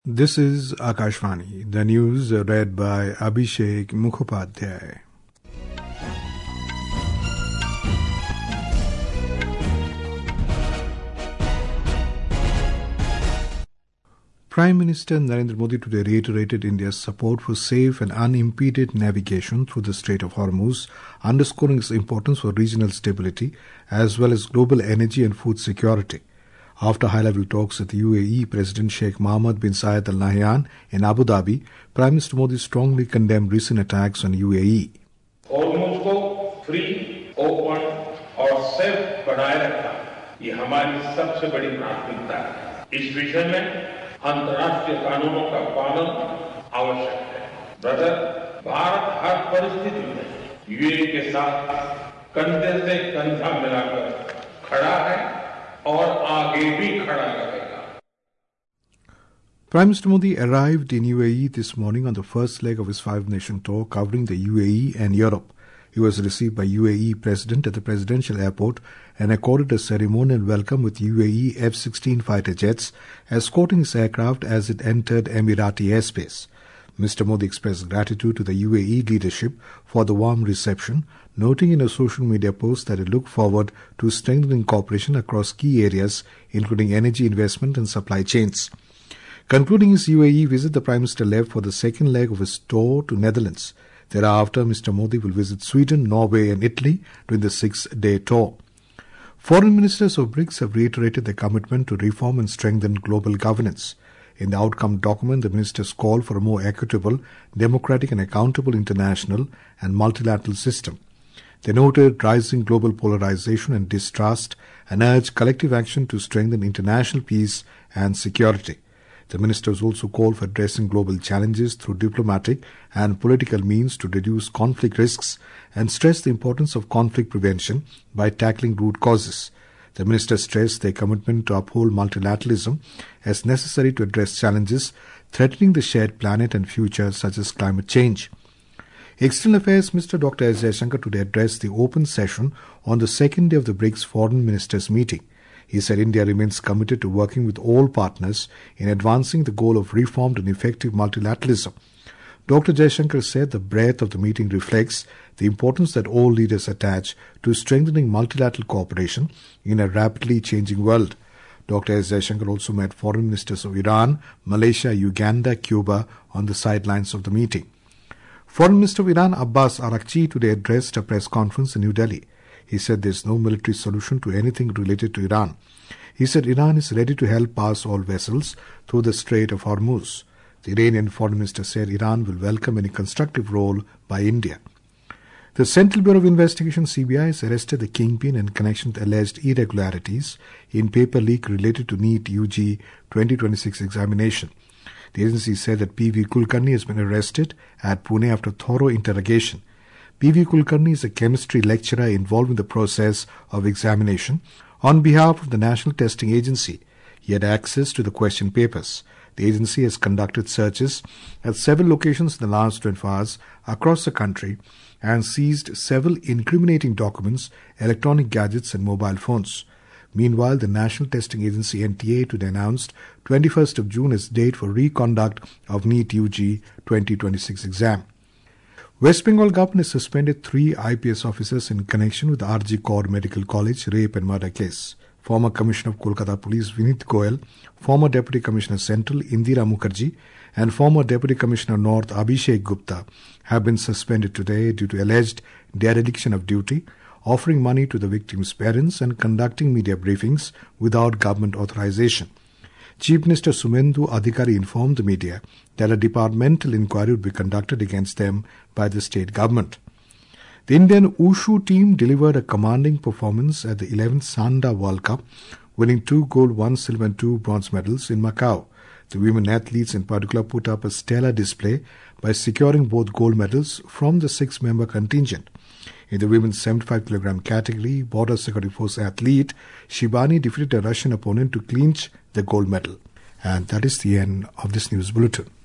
This is Akashvani, the news read by Abhishek Mukhopadhyay. Prime Minister Narendra Modi today reiterated India's support for safe and unimpeded navigation through the Strait of Hormuz, underscoring its importance for regional stability as well as global energy and food security. After high-level talks with UAE President Sheikh Mohammed bin Zayed Al Nahyan in Abu Dhabi, Prime Minister Modi strongly condemned recent attacks on UAE. hormuz को free, open और safe बनाए रखना ये हमारी सबसे बड़ी प्राथमिकता है। इस विषय में अंतर्राष्ट्रीय कानूनों का पालन आवश्यक है। ब्रदर, भारत हर परिस्थिति में यूएई के साथ कंधे से कंधा मिलाकर खड़ा है और आगे भी खड़ा रहेगा। Prime Minister Modi arrived in UAE this morning on the first leg of his five-nation tour covering the UAE and Europe. He was received by UAE President at the Presidential Airport and accorded a ceremonial welcome with UAE F-16 fighter jets escorting his aircraft as it entered Emirati airspace. Mr. Modi expressed gratitude to the UAE leadership for the warm reception, noting in a social media post that it looked forward to strengthening cooperation across key areas, including energy investment and supply chains. Concluding his UAE visit, the Prime Minister left for the second leg of his tour to Netherlands. Thereafter, Mr. Modi will visit Sweden, Norway and Italy during the 6-day tour. Foreign ministers of BRICS have reiterated their commitment to reform and strengthen global governance. In the outcome document, the ministers call for a more equitable, democratic and accountable international and multilateral system. They noted rising global polarization and distrust and urged collective action to strengthen international peace and security. The ministers also called for addressing global challenges through diplomatic and political means to reduce conflict risks and stressed the importance of conflict prevention by tackling root causes. The ministers stressed their commitment to uphold multilateralism as necessary to address challenges threatening the shared planet and future such as climate change. External Affairs Minister Dr. S. Jaishankar today addressed the open session on the second day of the BRICS Foreign Ministers meeting. He said India remains committed to working with all partners in advancing the goal of reformed and effective multilateralism. Dr. Jaishankar said the breadth of the meeting reflects the importance that all leaders attach to strengthening multilateral cooperation in a rapidly changing world. Dr. S. Jaishankar also met foreign ministers of Iran, Malaysia, Uganda, Cuba on the sidelines of the meeting. Foreign Minister of Iran Abbas Araghchi today addressed a press conference in New Delhi. He said there is no military solution to anything related to Iran. He said Iran is ready to help pass all vessels through the Strait of Hormuz. The Iranian foreign minister said Iran will welcome any constructive role by India. The Central Bureau of Investigation (CBI) has arrested the kingpin in connection with alleged irregularities in paper leak related to NEET UG 2026 examination. The agency said that P.V. Kulkarni has been arrested at Pune after thorough interrogation. P.V. Kulkarni is a chemistry lecturer involved in the process of examination. On behalf of the National Testing Agency, he had access to the question papers. The agency has conducted searches at several locations in the last 24 hours across the country and seized several incriminating documents, electronic gadgets and mobile phones. Meanwhile, the National Testing Agency NTA today announced 21st of June as date for reconduct of NEET UG 2026 exam. West Bengal government has suspended 3 IPS officers in connection with the RG Kaur Medical College rape and murder case. Former Commissioner of Kolkata Police Vinit Goyal, former Deputy Commissioner Central Indira Mukherjee and former Deputy Commissioner North Abhishek Gupta have been suspended today due to alleged dereliction of duty, offering money to the victims' parents and conducting media briefings without government authorization. Chief Minister Sumendu Adhikari informed the media that a departmental inquiry would be conducted against them by the state government. The Indian Wushu team delivered a commanding performance at the 11th Sanda World Cup, winning 2 gold, 1 silver and 2 bronze medals in Macau. The women athletes in particular put up a stellar display by securing both gold medals from the 6-member contingent. In the women's 75 kg category, Border Security Force athlete Shibani defeated a Russian opponent to clinch the gold medal. And that is the end of this news bulletin.